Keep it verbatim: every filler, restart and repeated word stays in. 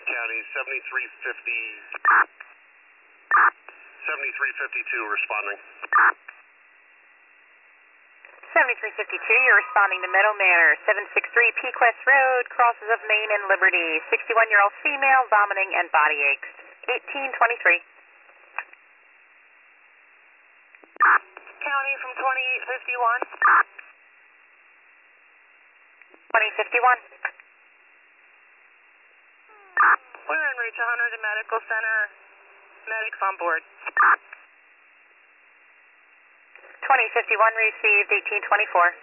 County seventy-three fifty, seventy-three fifty-two responding. seventy-three fifty-two, you're responding to Meadow Manor, seven sixty-three Pequest Road, crosses of Main and Liberty, sixty-one-year-old female, vomiting and body aches, eighteen twenty-three. County from twenty-eight fifty-one. twenty fifty-one. We're en route to Hunter Medical Center. Medics on board. twenty fifty-one received, eighteen twenty-four.